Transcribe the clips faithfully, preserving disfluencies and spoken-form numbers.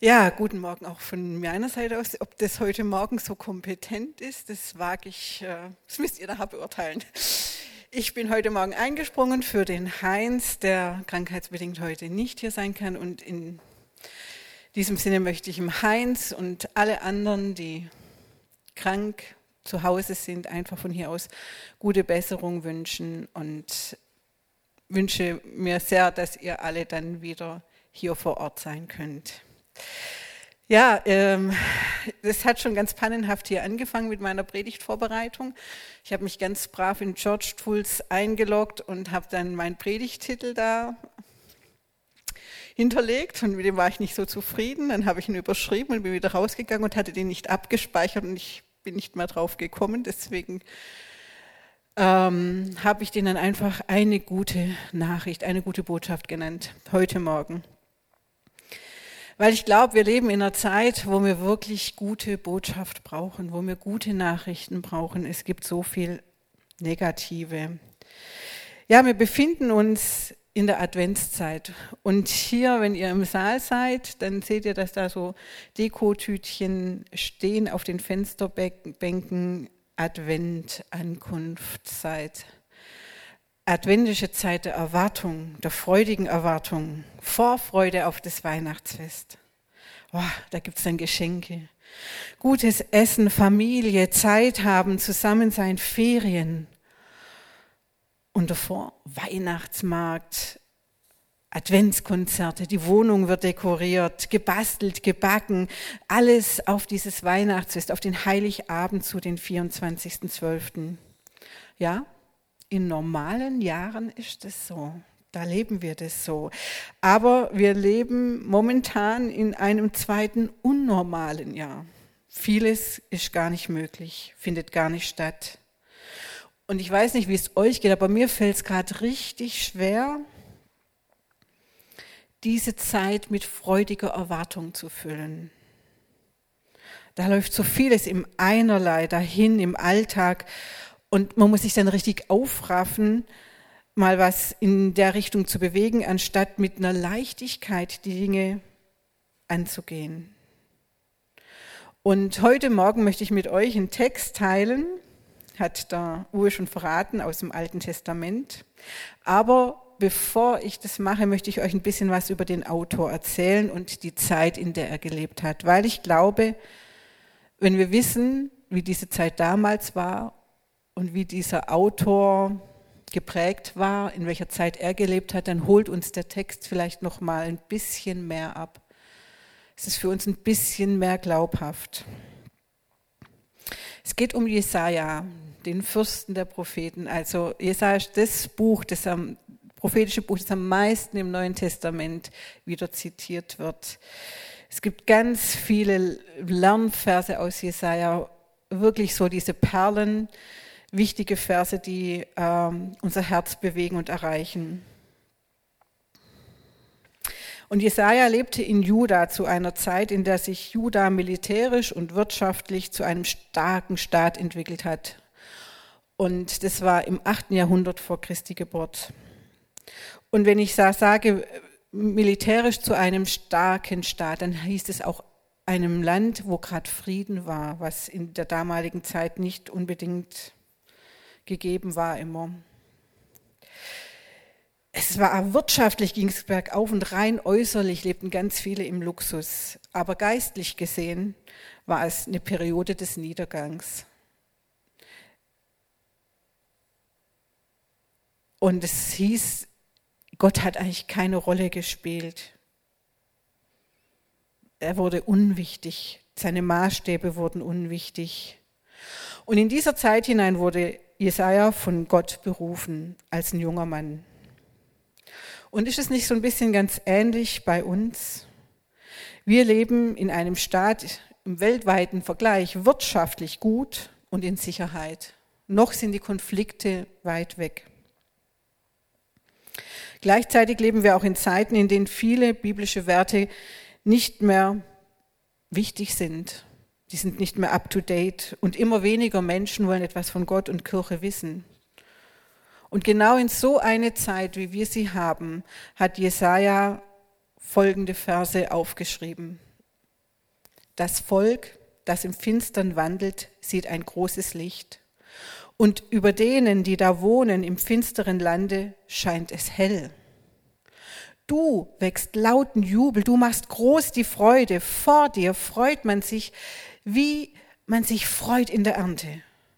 Ja, guten Morgen auch von meiner Seite aus. Ob das heute Morgen so kompetent ist, das wage ich, äh, das müsst ihr nachher beurteilen. Ich bin heute Morgen eingesprungen für den Heinz, der krankheitsbedingt heute nicht hier sein kann. Und in diesem Sinne möchte ich dem Heinz und alle anderen, die krank zu Hause sind, einfach von hier aus gute Besserung wünschen und wünsche mir sehr, dass ihr alle dann wieder hier vor Ort sein könnt. Ja, ähm, das hat schon ganz pannenhaft hier angefangen mit meiner Predigtvorbereitung. Ich habe mich ganz brav in Church Tools eingeloggt und habe dann meinen Predigttitel da hinterlegt und mit dem war ich nicht so zufrieden. Dann habe ich ihn überschrieben und bin wieder rausgegangen und hatte den nicht abgespeichert und ich bin nicht mehr drauf gekommen. Deswegen ähm, habe ich den dann einfach eine gute Nachricht, eine gute Botschaft genannt, heute Morgen. Weil ich glaube, wir leben in einer Zeit, wo wir wirklich gute Botschaft brauchen, wo wir gute Nachrichten brauchen. Es gibt so viel Negative. Ja, wir befinden uns in der Adventszeit. Und hier, wenn ihr im Saal seid, dann seht ihr, dass da so Dekotütchen stehen auf den Fensterbänken. Advent, Ankunftszeit. Adventische Zeit der Erwartung, der freudigen Erwartung, Vorfreude auf das Weihnachtsfest. Oh, da gibt es dann Geschenke, gutes Essen, Familie, Zeit haben, Zusammensein, Ferien. Und davor Weihnachtsmarkt, Adventskonzerte, die Wohnung wird dekoriert, gebastelt, gebacken, alles auf dieses Weihnachtsfest, auf den Heiligabend zu den vierundzwanzigsten zwölften Ja, in normalen Jahren ist es so, da leben wir das so. Aber wir leben momentan in einem zweiten unnormalen Jahr. Vieles ist gar nicht möglich, findet gar nicht statt. Und ich weiß nicht, wie es euch geht, aber mir fällt es gerade richtig schwer, diese Zeit mit freudiger Erwartung zu füllen. Da läuft so vieles im Einerlei dahin, im Alltag. Und man muss sich dann richtig aufraffen, mal was in der Richtung zu bewegen, anstatt mit einer Leichtigkeit die Dinge anzugehen. Und heute Morgen möchte ich mit euch einen Text teilen, hat der Uwe schon verraten, aus dem Alten Testament. Aber bevor ich das mache, möchte ich euch ein bisschen was über den Autor erzählen und die Zeit, in der er gelebt hat. Weil ich glaube, wenn wir wissen, wie diese Zeit damals war, und wie dieser Autor geprägt war, in welcher Zeit er gelebt hat, dann holt uns der Text vielleicht noch mal ein bisschen mehr ab. Es ist für uns ein bisschen mehr glaubhaft. Es geht um Jesaja, den Fürsten der Propheten. Also Jesaja ist das Buch, das am, prophetische Buch, das am meisten im Neuen Testament wieder zitiert wird. Es gibt ganz viele Lernverse aus Jesaja, wirklich so diese Perlen, wichtige Verse, die ähm, unser Herz bewegen und erreichen. Und Jesaja lebte in Juda zu einer Zeit, in der sich Juda militärisch und wirtschaftlich zu einem starken Staat entwickelt hat. Und das war im achten Jahrhundert vor Christi Geburt. Und wenn ich sage, militärisch zu einem starken Staat, dann hieß es auch einem Land, wo gerade Frieden war, was in der damaligen Zeit nicht unbedingt gegeben war immer. Es war wirtschaftlich, ging es bergauf und rein äußerlich lebten ganz viele im Luxus. Aber geistlich gesehen war es eine Periode des Niedergangs. Und es hieß, Gott hat eigentlich keine Rolle gespielt. Er wurde unwichtig, seine Maßstäbe wurden unwichtig. Und in dieser Zeit hinein wurde Jesaja von Gott berufen als ein junger Mann. Und ist es nicht so ein bisschen ganz ähnlich bei uns? Wir leben in einem Staat im weltweiten Vergleich wirtschaftlich gut und in Sicherheit. Noch sind die Konflikte weit weg. Gleichzeitig leben wir auch in Zeiten, in denen viele biblische Werte nicht mehr wichtig sind. Die sind nicht mehr up to date und immer weniger Menschen wollen etwas von Gott und Kirche wissen. Und genau in so eine Zeit, wie wir sie haben, hat Jesaja folgende Verse aufgeschrieben. Das Volk, das im Finstern wandelt, sieht ein großes Licht. Und über denen, die da wohnen im finsteren Lande, scheint es hell. Du wächst lauten Jubel, du machst groß die Freude. Vor dir freut man sich, wie man sich freut in der Ernte.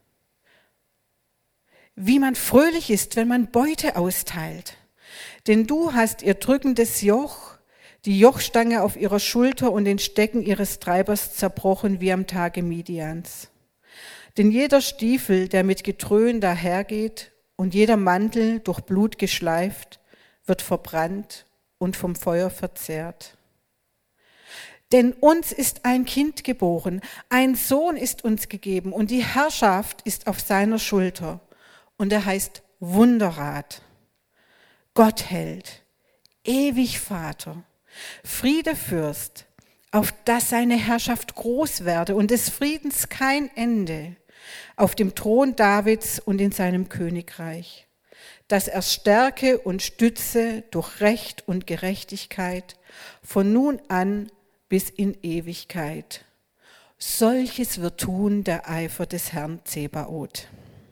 Wie man fröhlich ist, wenn man Beute austeilt. Denn du hast ihr drückendes Joch, die Jochstange auf ihrer Schulter und den Stecken ihres Treibers zerbrochen wie am Tage Midians. Denn jeder Stiefel, der mit Getröhn dahergeht und jeder Mantel durch Blut geschleift, wird verbrannt und vom Feuer verzehrt. Denn uns ist ein Kind geboren, ein Sohn ist uns gegeben und die Herrschaft ist auf seiner Schulter. Und er heißt Wunderrat, Gottheld, ewig Vater, Friedefürst, auf dass seine Herrschaft groß werde und des Friedens kein Ende, auf dem Thron Davids und in seinem Königreich, dass er stärke und stütze durch Recht und Gerechtigkeit von nun an bis in Ewigkeit. Solches wird tun der Eifer des Herrn Zebaoth.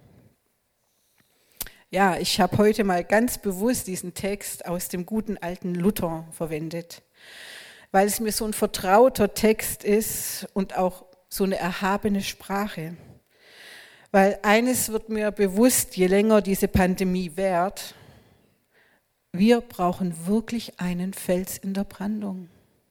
Ja, ich habe heute mal ganz bewusst diesen Text aus dem guten alten Luther verwendet, weil es mir so ein vertrauter Text ist und auch so eine erhabene Sprache. Weil eines wird mir bewusst, je länger diese Pandemie währt, wir brauchen wirklich einen Fels in der Brandung.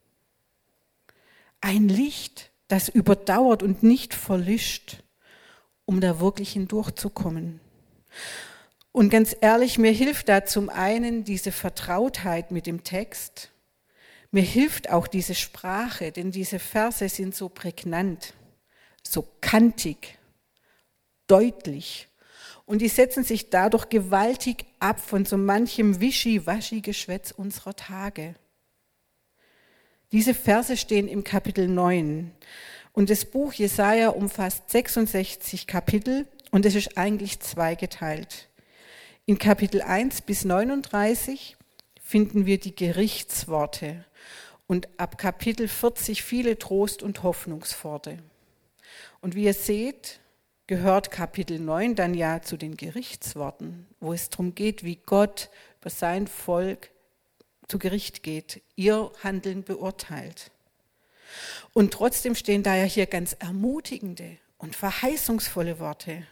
Ein Licht, das überdauert und nicht verlischt, um da wirklich hindurchzukommen. Und ganz ehrlich, mir hilft da zum einen diese Vertrautheit mit dem Text. Mir hilft auch diese Sprache, denn diese Verse sind so prägnant, so kantig, deutlich. Und die setzen sich dadurch gewaltig ab von so manchem Wischi-Waschi-Geschwätz unserer Tage. Diese Verse stehen im Kapitel neun. Und das Buch Jesaja umfasst sechsundsechzig Kapitel und es ist eigentlich zweigeteilt. In Kapitel eins bis neununddreißig finden wir die Gerichtsworte und ab Kapitel vierzig viele Trost- und Hoffnungsworte. Und wie ihr seht, gehört Kapitel neun dann ja zu den Gerichtsworten, wo es darum geht, wie Gott über sein Volk zu Gericht geht, ihr Handeln beurteilt. Und trotzdem stehen da ja hier ganz ermutigende und verheißungsvolle Worte.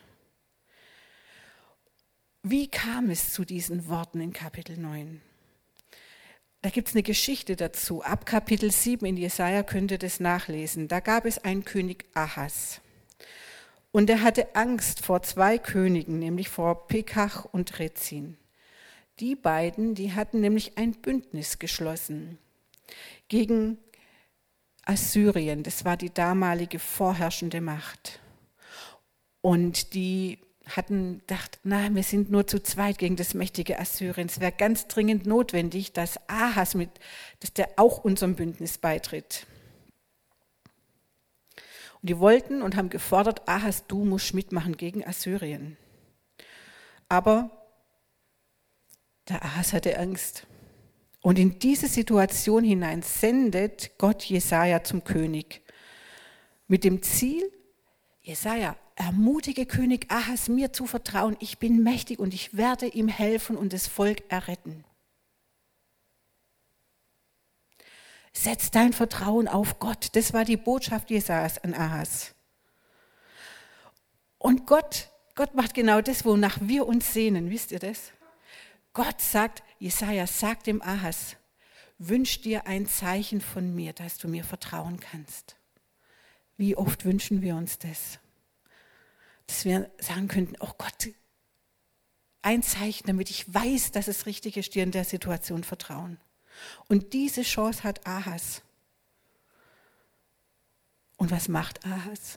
Wie kam es zu diesen Worten in Kapitel neun? Da gibt es eine Geschichte dazu. Ab Kapitel sieben in Jesaja könnt ihr das nachlesen. Da gab es einen König Ahas. Und er hatte Angst vor zwei Königen, nämlich vor Pekach und Rezin. Die beiden, die hatten nämlich ein Bündnis geschlossen gegen Assyrien. Das war die damalige vorherrschende Macht. Und die hatten gedacht, na, wir sind nur zu zweit gegen das mächtige Assyrien. Es wäre ganz dringend notwendig, dass Ahas mit, dass der auch unserem Bündnis beitritt. Und die wollten und haben gefordert, Ahas, du musst mitmachen gegen Assyrien. Aber der Ahas hatte Angst. Und in diese Situation hinein sendet Gott Jesaja zum König. Mit dem Ziel, Jesaja, ermutige König Ahas, mir zu vertrauen. Ich bin mächtig und ich werde ihm helfen und das Volk erretten. Setz dein Vertrauen auf Gott. Das war die Botschaft Jesajas an Ahas. Und Gott, Gott macht genau das, wonach wir uns sehnen. Wisst ihr das? Gott sagt, Jesaja, sag dem Ahas, wünsch dir ein Zeichen von mir, dass du mir vertrauen kannst. Wie oft wünschen wir uns das? Dass wir sagen könnten, oh Gott, ein Zeichen, damit ich weiß, dass es richtig ist, dir in der Situation vertrauen. Und diese Chance hat Ahas. Und was macht Ahas?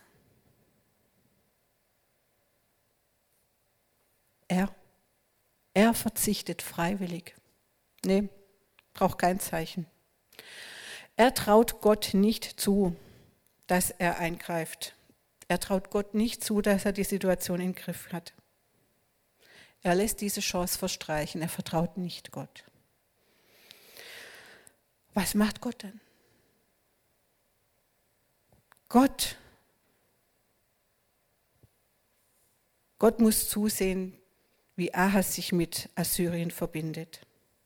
Er, er verzichtet freiwillig. Nee, braucht kein Zeichen. Er traut Gott nicht zu, dass er eingreift. Er traut Gott nicht zu, dass er die Situation im Griff hat. Er lässt diese Chance verstreichen. Er vertraut nicht Gott. Was macht Gott dann? Gott, Gott muss zusehen, wie Ahas sich mit Assyrien verbindet.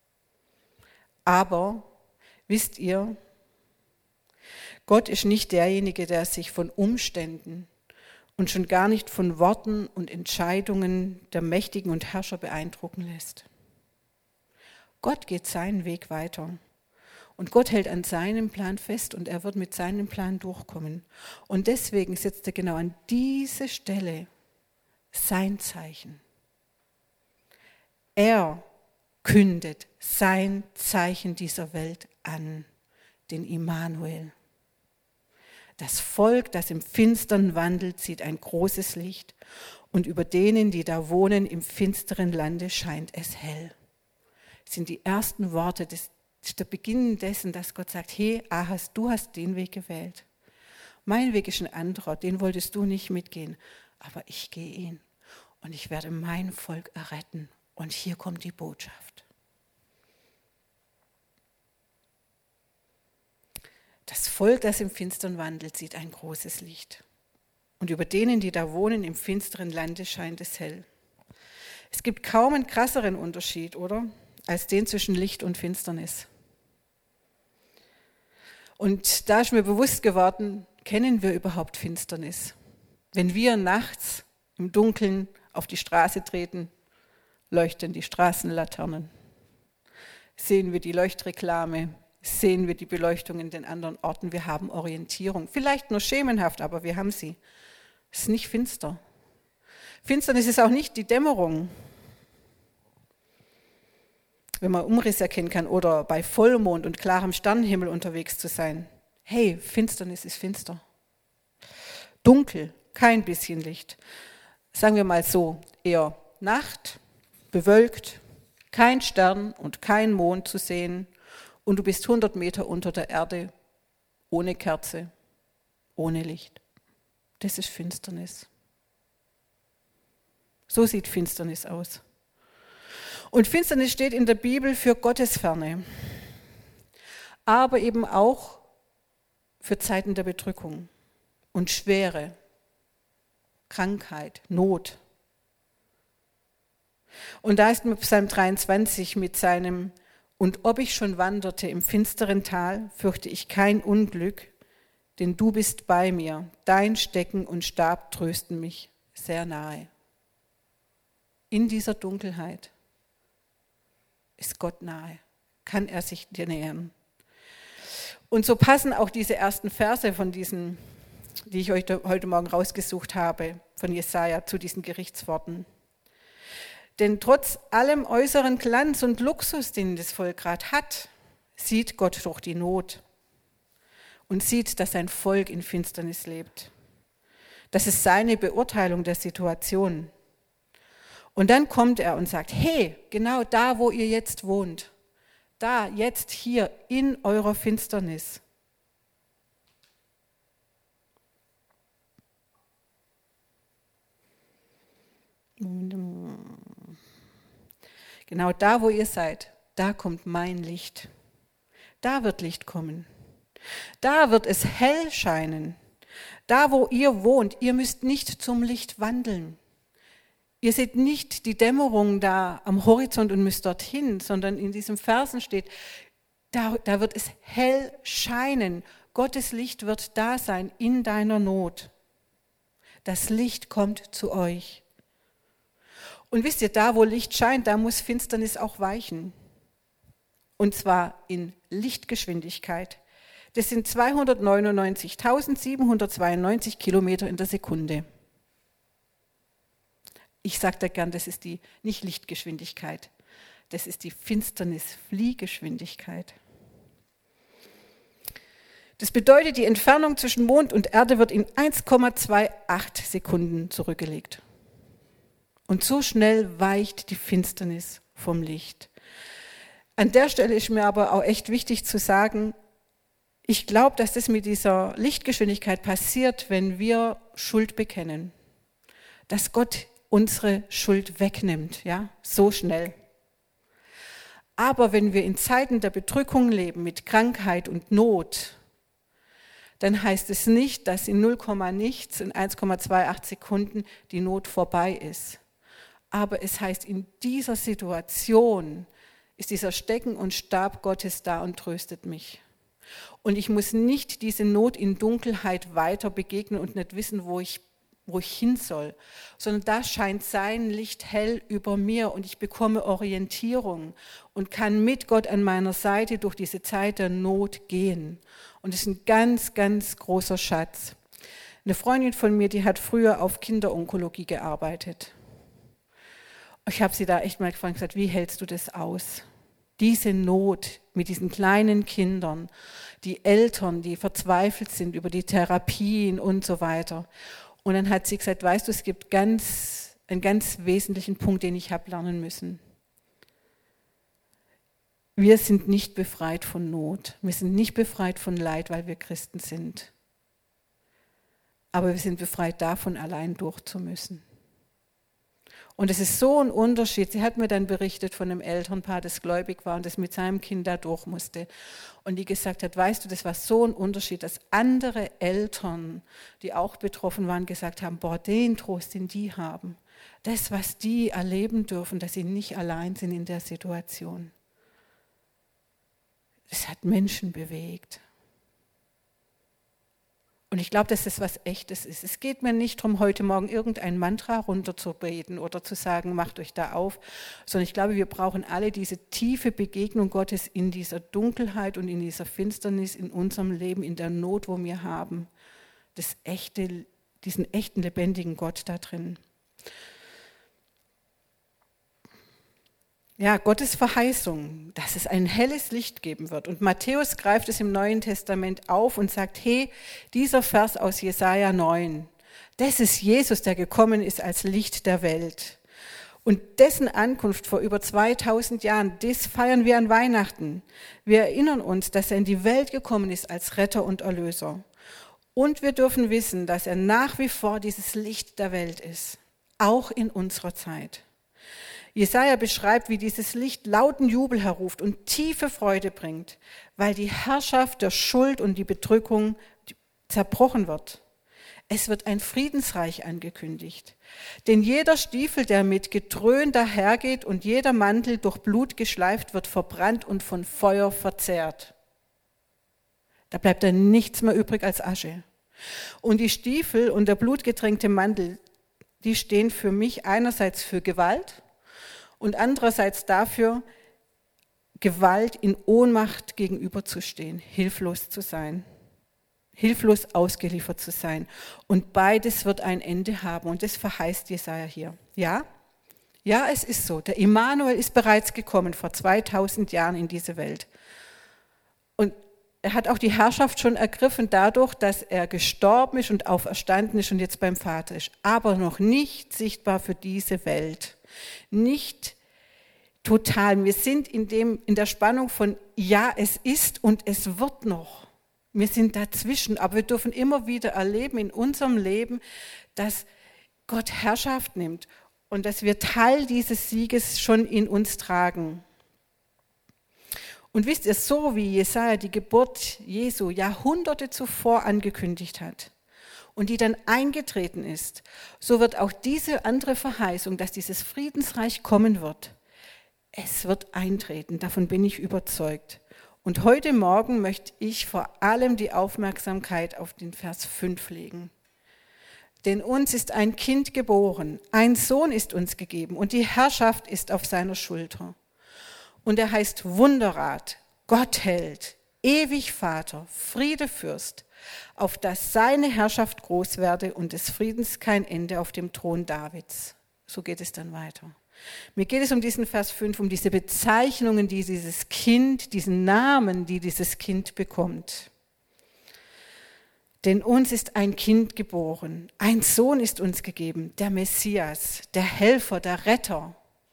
Aber, wisst ihr, Gott ist nicht derjenige, der sich von Umständen und schon gar nicht von Worten und Entscheidungen der Mächtigen und Herrscher beeindrucken lässt. Gott geht seinen Weg weiter und Gott hält an seinem Plan fest und er wird mit seinem Plan durchkommen. Und deswegen setzt er genau an diese Stelle sein Zeichen. Er kündet sein Zeichen dieser Welt an, den Immanuel. Das Volk, das im Finstern wandelt, sieht ein großes Licht und über denen, die da wohnen, im finsteren Lande scheint es hell. Das sind die ersten Worte, das ist der Beginn dessen, dass Gott sagt, hey Ahas, du hast den Weg gewählt. Mein Weg ist ein anderer, den wolltest du nicht mitgehen, aber ich gehe ihn und ich werde mein Volk erretten. Und hier kommt die Botschaft. Das Volk, das im Finstern wandelt, sieht ein großes Licht. Und über denen, die da wohnen, im finsteren Lande scheint es hell. Es gibt kaum einen krasseren Unterschied, oder? Als den zwischen Licht und Finsternis. Und da ist mir bewusst geworden, kennen wir überhaupt Finsternis? Wenn wir nachts im Dunkeln auf die Straße treten, leuchten die Straßenlaternen. Sehen wir die Leuchtreklame, sehen wir die Beleuchtung in den anderen Orten. Wir haben Orientierung. Vielleicht nur schemenhaft, aber wir haben sie. Es ist nicht finster. Finsternis ist auch nicht die Dämmerung, wenn man Umriss erkennen kann oder bei Vollmond und klarem Sternenhimmel unterwegs zu sein. Hey, Finsternis ist finster. Dunkel, kein bisschen Licht. Sagen wir mal so, eher Nacht, bewölkt, kein Stern und kein Mond zu sehen und du bist hundert Meter unter der Erde, ohne Kerze, ohne Licht. Das ist Finsternis. So sieht Finsternis aus. Und Finsternis steht in der Bibel für Gottesferne, aber eben auch für Zeiten der Bedrückung und Schwere, Krankheit, Not. Und da ist mit Psalm dreiundzwanzig mit seinem Und ob ich schon wanderte im finsteren Tal, fürchte ich kein Unglück, denn du bist bei mir, dein Stecken und Stab trösten mich sehr nahe. In dieser Dunkelheit ist Gott nahe, kann er sich dir nähern. Und so passen auch diese ersten Verse von diesen, die ich euch heute Morgen rausgesucht habe, von Jesaja zu diesen Gerichtsworten. Denn trotz allem äußeren Glanz und Luxus, den das Volk gerade hat, sieht Gott durch die Not und sieht, dass sein Volk in Finsternis lebt. Das ist seine Beurteilung der Situation. Und dann kommt er und sagt, hey, genau da, wo ihr jetzt wohnt, da, jetzt hier in eurer Finsternis. Genau da, wo ihr seid, da kommt mein Licht. Da wird Licht kommen. Da wird es hell scheinen. Da, wo ihr wohnt, ihr müsst nicht zum Licht wandeln. Ihr seht nicht die Dämmerung da am Horizont und müsst dorthin, sondern in diesem Versen steht, da, da wird es hell scheinen. Gottes Licht wird da sein in deiner Not. Das Licht kommt zu euch. Und wisst ihr, da wo Licht scheint, da muss Finsternis auch weichen. Und zwar in Lichtgeschwindigkeit. Das sind zweihundertneunundneunzigtausendsiebenhundertzweiundneunzig Kilometer in der Sekunde. Ich sage da gern, das ist die nicht Lichtgeschwindigkeit, das ist die Finsternis-Fliehgeschwindigkeit. Das bedeutet, die Entfernung zwischen Mond und Erde wird in eins Komma achtundzwanzig Sekunden zurückgelegt. Und so schnell weicht die Finsternis vom Licht. An der Stelle ist mir aber auch echt wichtig zu sagen, ich glaube, dass das mit dieser Lichtgeschwindigkeit passiert, wenn wir Schuld bekennen. Dass Gott unsere Schuld wegnimmt, ja, so schnell. Aber wenn wir in Zeiten der Bedrückung leben, mit Krankheit und Not, dann heißt es nicht, dass in null Komma nichts, in eins Komma achtundzwanzig Sekunden die Not vorbei ist. Aber es heißt, in dieser Situation ist dieser Stecken und Stab Gottes da und tröstet mich. Und ich muss nicht diese Not in Dunkelheit weiter begegnen und nicht wissen, wo ich, wo ich hin soll, sondern da scheint sein Licht hell über mir und ich bekomme Orientierung und kann mit Gott an meiner Seite durch diese Zeit der Not gehen. Und das ist ein ganz, ganz großer Schatz. Eine Freundin von mir, die hat früher auf Kinderonkologie gearbeitet. Ich habe sie da echt mal gefragt und gesagt, wie hältst du das aus? Diese Not mit diesen kleinen Kindern, die Eltern, die verzweifelt sind über die Therapien und so weiter. Und dann hat sie gesagt, weißt du, es gibt ganz, einen ganz wesentlichen Punkt, den ich habe lernen müssen. Wir sind nicht befreit von Not. Wir sind nicht befreit von Leid, weil wir Christen sind. Aber wir sind befreit davon, allein durchzumüssen. Und es ist so ein Unterschied. Sie hat mir dann berichtet von einem Elternpaar, das gläubig war und das mit seinem Kind da durch musste. Und die gesagt hat, weißt du, das war so ein Unterschied, dass andere Eltern, die auch betroffen waren, gesagt haben, boah, den Trost, den die haben, das, was die erleben dürfen, dass sie nicht allein sind in der Situation. Das hat Menschen bewegt. Und ich glaube, dass das was Echtes ist. Es geht mir nicht darum, heute Morgen irgendein Mantra runterzubeten oder zu sagen, macht euch da auf, sondern ich glaube, wir brauchen alle diese tiefe Begegnung Gottes in dieser Dunkelheit und in dieser Finsternis in unserem Leben, in der Not, wo wir haben. Das echte, diesen echten, lebendigen Gott da drin. Ja, Gottes Verheißung, dass es ein helles Licht geben wird. Und Matthäus greift es im Neuen Testament auf und sagt, hey, dieser Vers aus Jesaja neun, das ist Jesus, der gekommen ist als Licht der Welt. Und dessen Ankunft vor über zweitausend Jahren, das feiern wir an Weihnachten. Wir erinnern uns, dass er in die Welt gekommen ist als Retter und Erlöser. Und wir dürfen wissen, dass er nach wie vor dieses Licht der Welt ist, auch in unserer Zeit. Jesaja beschreibt, wie dieses Licht lauten Jubel herruft und tiefe Freude bringt, weil die Herrschaft der Schuld und die Bedrückung zerbrochen wird. Es wird ein Friedensreich angekündigt. Denn jeder Stiefel, der mit Gedröhn dahergeht und jeder Mantel durch Blut geschleift, wird verbrannt und von Feuer verzehrt. Da bleibt dann nichts mehr übrig als Asche. Und die Stiefel und der blutgetränkte Mantel, die stehen für mich einerseits für Gewalt, und andererseits dafür, Gewalt in Ohnmacht gegenüberzustehen, hilflos zu sein, hilflos ausgeliefert zu sein. Und beides wird ein Ende haben und das verheißt Jesaja hier. Ja, ja, es ist so. Der Immanuel ist bereits gekommen vor zweitausend Jahren in diese Welt. Und er hat auch die Herrschaft schon ergriffen dadurch, dass er gestorben ist und auferstanden ist und jetzt beim Vater ist. Aber noch nicht sichtbar für diese Welt. Nicht total. Wir sind in, dem, in der Spannung von ja, es ist und es wird noch. Wir sind dazwischen, aber wir dürfen immer wieder erleben in unserem Leben, dass Gott Herrschaft nimmt und dass wir Teil dieses Sieges schon in uns tragen. Und wisst ihr, so wie Jesaja die Geburt Jesu Jahrhunderte zuvor angekündigt hat, und die dann eingetreten ist, so wird auch diese andere Verheißung, dass dieses Friedensreich kommen wird, es wird eintreten, davon bin ich überzeugt. Und heute Morgen möchte ich vor allem die Aufmerksamkeit auf den Vers fünf legen. Denn uns ist ein Kind geboren, ein Sohn ist uns gegeben und die Herrschaft ist auf seiner Schulter. Und er heißt Wunderrat, Gottheld, ewig Vater, Friedefürst, auf dass seine Herrschaft groß werde und des Friedens kein Ende auf dem Thron Davids. So geht es dann weiter. Mir geht es um diesen Vers fünf, um diese Bezeichnungen, die dieses Kind, diesen Namen, die dieses Kind bekommt. Denn uns ist ein Kind geboren, ein Sohn ist uns gegeben, der Messias, der Helfer, der Retter.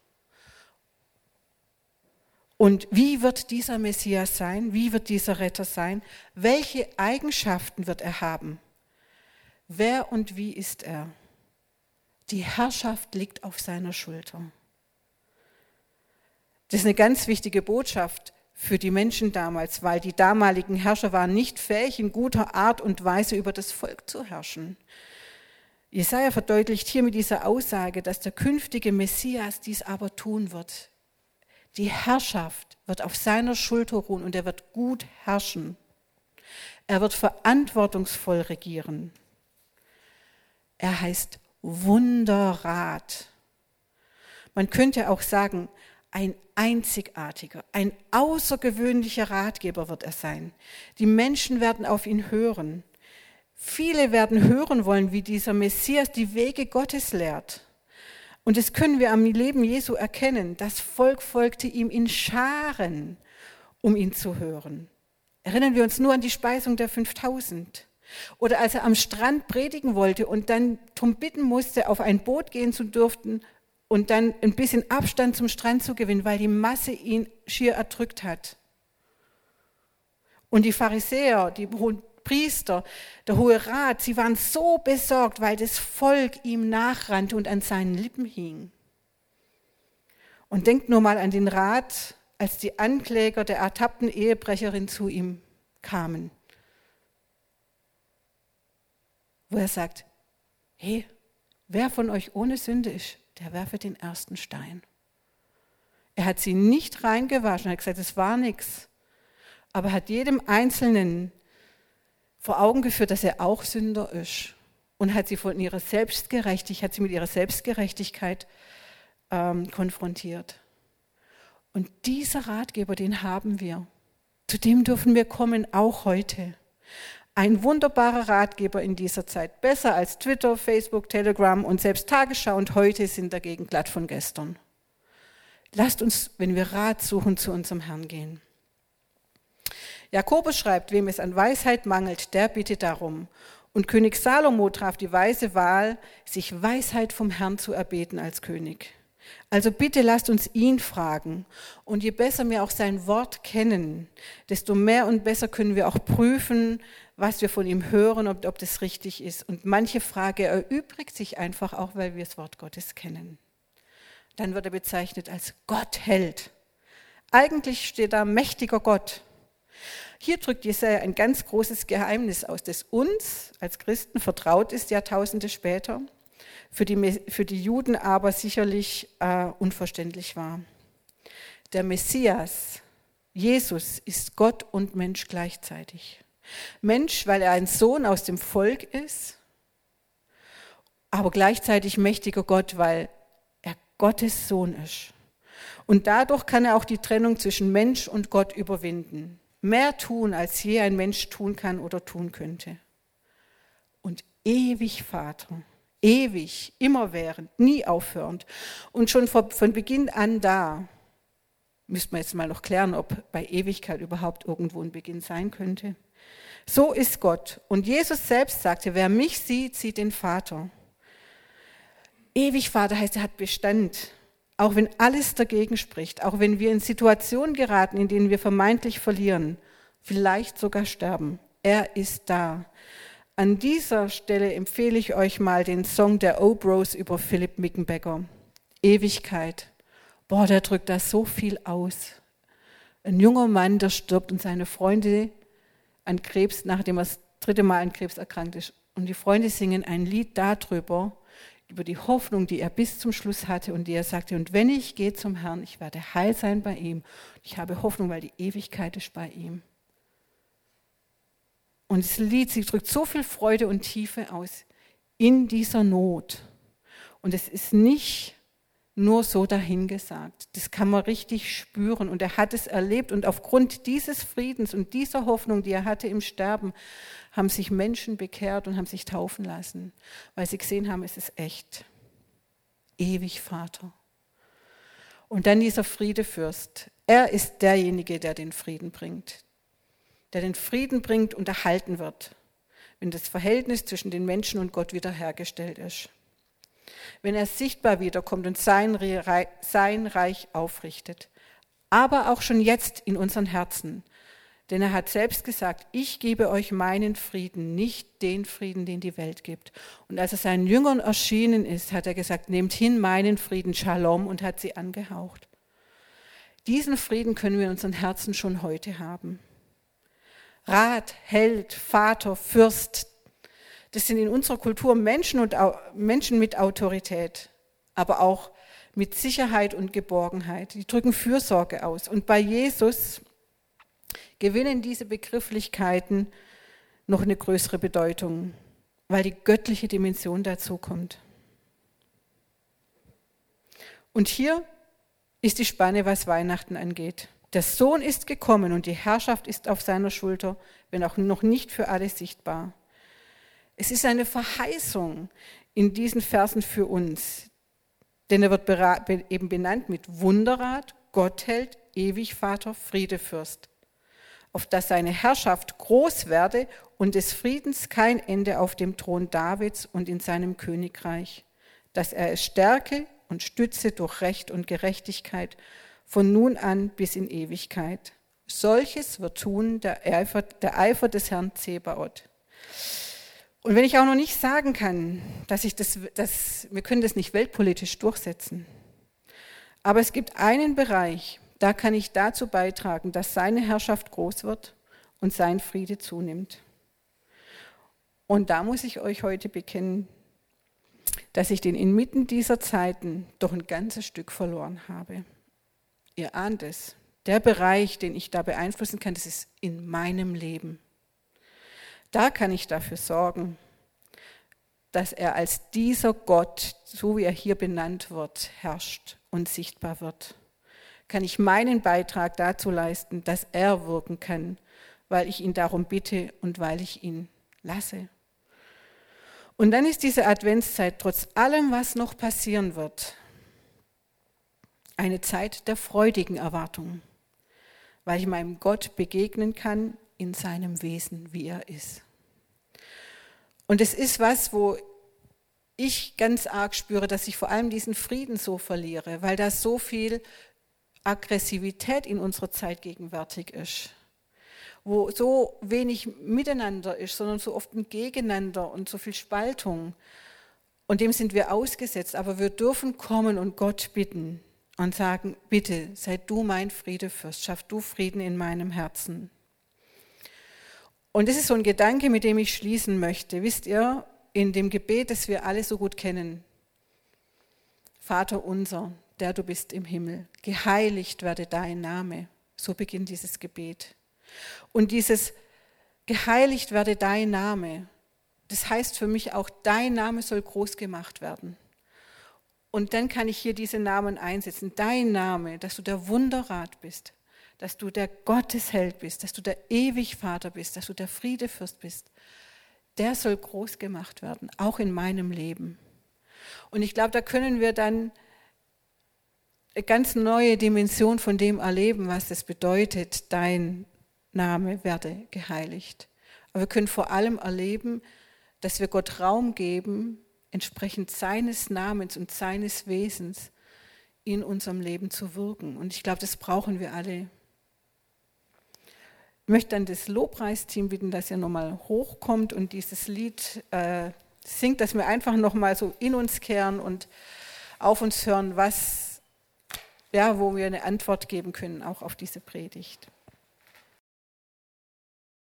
Und wie wird dieser Messias sein? Wie wird dieser Retter sein? Welche Eigenschaften wird er haben? Wer und wie ist er? Die Herrschaft liegt auf seiner Schulter. Das ist eine ganz wichtige Botschaft. für die Menschen damals, weil die damaligen Herrscher waren nicht fähig, in guter Art und Weise über das Volk zu herrschen. Jesaja verdeutlicht hier mit dieser Aussage, dass der künftige Messias dies aber tun wird. Die Herrschaft wird auf seiner Schulter ruhen und er wird gut herrschen. Er wird verantwortungsvoll regieren. Er heißt Wunderrat. Man könnte auch sagen, ein einzigartiger, ein außergewöhnlicher Ratgeber wird er sein. Die Menschen werden auf ihn hören. Viele werden hören wollen, wie dieser Messias die Wege Gottes lehrt. Und das können wir am Leben Jesu erkennen. Das Volk folgte ihm in Scharen, um ihn zu hören. Erinnern wir uns nur an die Speisung der fünftausend. Oder als er am Strand predigen wollte und dann darum bitten musste, auf ein Boot gehen zu dürfen und dann ein bisschen Abstand zum Strand zu gewinnen, weil die Masse ihn schier erdrückt hat. Und die Pharisäer, die hohen Priester, der Hohe Rat, sie waren so besorgt, weil das Volk ihm nachrannte und an seinen Lippen hing. Und denkt nur mal an den Rat, als die Ankläger der ertappten Ehebrecherin zu ihm kamen, wo er sagt, hey, wer von euch ohne Sünde ist, der werfe den ersten Stein. Er hat sie nicht reingewaschen, er hat gesagt, es war nichts, aber hat jedem Einzelnen vor Augen geführt, dass er auch Sünder ist und hat sie von ihrer Selbstgerechtigkeit, hat sie mit ihrer Selbstgerechtigkeit ähm, konfrontiert. Und dieser Ratgeber, den haben wir. Zu dem dürfen wir kommen, auch heute. Ein wunderbarer Ratgeber in dieser Zeit. Besser als Twitter, Facebook, Telegram und selbst Tagesschau und heute sind dagegen glatt von gestern. Lasst uns, wenn wir Rat suchen, zu unserem Herrn gehen. Jakobus schreibt, wem es an Weisheit mangelt, der bitte darum. Und König Salomo traf die weise Wahl, sich Weisheit vom Herrn zu erbeten als König. Also bitte lasst uns ihn fragen. Und je besser wir auch sein Wort kennen, desto mehr und besser können wir auch prüfen, was wir von ihm hören, ob, ob das richtig ist. Und manche Frage erübrigt sich einfach auch, weil wir das Wort Gottes kennen. Dann wird er bezeichnet als Gottheld. Eigentlich steht da mächtiger Gott. Hier drückt Jesaja ein ganz großes Geheimnis aus, das uns als Christen vertraut ist, Jahrtausende später, für die, für die Juden aber sicherlich äh, unverständlich war. Der Messias, Jesus, ist Gott und Mensch gleichzeitig. Mensch, weil er ein Sohn aus dem Volk ist, aber gleichzeitig mächtiger Gott, weil er Gottes Sohn ist. Und dadurch kann er auch die Trennung zwischen Mensch und Gott überwinden. Mehr tun, als je ein Mensch tun kann oder tun könnte. Und ewig Vater, ewig, immerwährend, nie aufhörend. Und schon von Beginn an da, müsste man jetzt mal noch klären, ob bei Ewigkeit überhaupt irgendwo ein Beginn sein könnte. So ist Gott. Und Jesus selbst sagte, wer mich sieht, sieht den Vater. Ewig Vater heißt, er hat Bestand. Auch wenn alles dagegen spricht, auch wenn wir in Situationen geraten, in denen wir vermeintlich verlieren, vielleicht sogar sterben. Er ist da. An dieser Stelle empfehle ich euch mal den Song der O-Bros über Philipp Mickenbecker. Ewigkeit. Boah, der drückt da so viel aus. Ein junger Mann, der stirbt und seine Freunde an Krebs, nachdem er das dritte Mal an Krebs erkrankt ist. Und die Freunde singen ein Lied darüber, über die Hoffnung, die er bis zum Schluss hatte und die er sagte, und wenn ich gehe zum Herrn, ich werde heil sein bei ihm. Ich habe Hoffnung, weil die Ewigkeit ist bei ihm. Und das Lied, sie drückt so viel Freude und Tiefe aus in dieser Not. Und es ist nicht nur so dahingesagt. Das kann man richtig spüren. Und er hat es erlebt. Und aufgrund dieses Friedens und dieser Hoffnung, die er hatte im Sterben, haben sich Menschen bekehrt und haben sich taufen lassen, weil sie gesehen haben, es ist echt. Ewig Vater. Und dann dieser Friedefürst. Er ist derjenige, der den Frieden bringt. Der den Frieden bringt und erhalten wird, wenn das Verhältnis zwischen den Menschen und Gott wiederhergestellt ist. Wenn er sichtbar wiederkommt und sein Reich aufrichtet. Aber auch schon jetzt in unseren Herzen. Denn er hat selbst gesagt, ich gebe euch meinen Frieden, nicht den Frieden, den die Welt gibt. Und als er seinen Jüngern erschienen ist, hat er gesagt, nehmt hin meinen Frieden, Shalom, und hat sie angehaucht. Diesen Frieden können wir in unseren Herzen schon heute haben. Rat, Held, Vater, Fürst, das sind in unserer Kultur Menschen, und Menschen mit Autorität, aber auch mit Sicherheit und Geborgenheit. Die drücken Fürsorge aus. Und bei Jesus gewinnen diese Begrifflichkeiten noch eine größere Bedeutung, weil die göttliche Dimension dazu kommt. Und hier ist die Spanne, was Weihnachten angeht. Der Sohn ist gekommen und die Herrschaft ist auf seiner Schulter, wenn auch noch nicht für alle sichtbar. Es ist eine Verheißung in diesen Versen für uns, denn er wird eben benannt mit Wunderrat, Gottheld, Ewigvater, Friedefürst, auf dass seine Herrschaft groß werde und des Friedens kein Ende auf dem Thron Davids und in seinem Königreich, dass er es stärke und stütze durch Recht und Gerechtigkeit von nun an bis in Ewigkeit. Solches wird tun der Eifer, der Eifer des Herrn Zebaoth. Und wenn ich auch noch nicht sagen kann, dass ich das, das, wir können das nicht weltpolitisch durchsetzen, aber es gibt einen Bereich, da kann ich dazu beitragen, dass seine Herrschaft groß wird und sein Friede zunimmt. Und da muss ich euch heute bekennen, dass ich den inmitten dieser Zeiten doch ein ganzes Stück verloren habe. Ihr ahnt es, der Bereich, den ich da beeinflussen kann, das ist in meinem Leben. Da kann ich dafür sorgen, dass er als dieser Gott, so wie er hier benannt wird, herrscht und sichtbar wird. Kann ich meinen Beitrag dazu leisten, dass er wirken kann, weil ich ihn darum bitte und weil ich ihn lasse. Und dann ist diese Adventszeit, trotz allem, was noch passieren wird, eine Zeit der freudigen Erwartung, weil ich meinem Gott begegnen kann in seinem Wesen, wie er ist. Und es ist was, wo ich ganz arg spüre, dass ich vor allem diesen Frieden so verliere, weil da so viel Aggressivität in unserer Zeit gegenwärtig ist, wo so wenig Miteinander ist, sondern so oft ein Gegeneinander und so viel Spaltung. Und dem sind wir ausgesetzt, aber wir dürfen kommen und Gott bitten und sagen, bitte, sei du mein Friedefürst, schaff du Frieden in meinem Herzen. Und das ist so ein Gedanke, mit dem ich schließen möchte. Wisst ihr, in dem Gebet, das wir alle so gut kennen, Vater unser, der du bist im Himmel, geheiligt werde dein Name. So beginnt dieses Gebet. Und dieses geheiligt werde dein Name, das heißt für mich auch, dein Name soll groß gemacht werden. Und dann kann ich hier diese Namen einsetzen. Dein Name, dass du der Wunderrat bist, dass du der Gottesheld bist, dass du der Ewigvater bist, dass du der Friedefürst bist, der soll groß gemacht werden, auch in meinem Leben. Und ich glaube, da können wir dann eine ganz neue Dimension von dem erleben, was es bedeutet, dein Name werde geheiligt. Aber wir können vor allem erleben, dass wir Gott Raum geben, entsprechend seines Namens und seines Wesens in unserem Leben zu wirken. Und ich glaube, das brauchen wir alle. Ich möchte dann das Lobpreisteam bitten, dass ihr nochmal hochkommt und dieses Lied äh, singt, dass wir einfach nochmal so in uns kehren und auf uns hören, was, ja, wo wir eine Antwort geben können, auch auf diese Predigt.